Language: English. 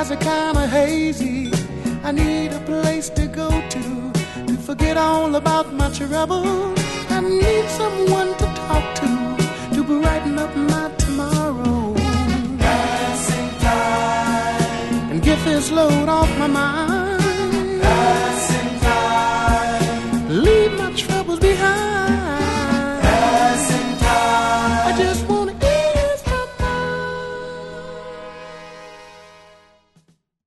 skies are kinda hazy. I need a place to go to forget all about my troubles. I need someone to talk to brighten up my tomorrow. Passing time and get this load off my mind.